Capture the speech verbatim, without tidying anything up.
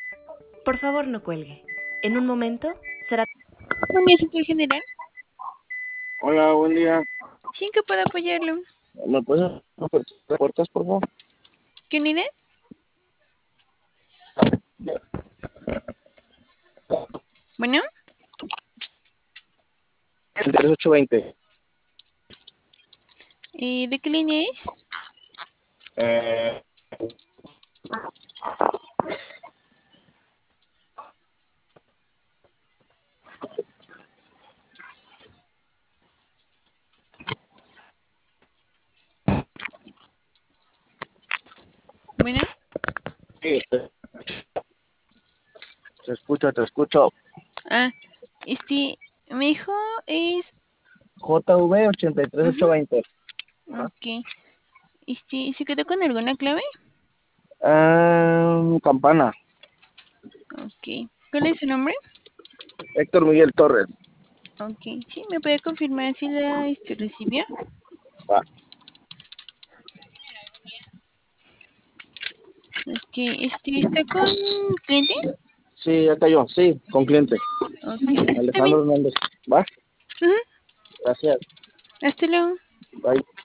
Por favor, no cuelgue. En un momento será... Buen día, sector general. Hola, buen día. ¿Sí en qué puedo apoyarlo? ¿Me puedes abrir las puertas, por favor? ¿Quién iré? Bueno, El tres ocho veinte. ¿y de qué línea es? Eh, Bueno, sí, te, te escucho, te escucho. ah, este, mi hijo es... J V ochenta y tres Ujú, ocho veinte. ok. Este, ¿se quedó con alguna clave? Ah, campana. Ok. ¿Cuál es su nombre? Héctor Miguel Torres. Ok, sí, ¿me puede confirmar si la este, recibió? Va. Ok, este, ¿está con cliente? Sí, ya cayó. Sí, con cliente. Ok, está bien. Alejandro Hernández. Va. Ujú, Gracias. hasta luego. Bye.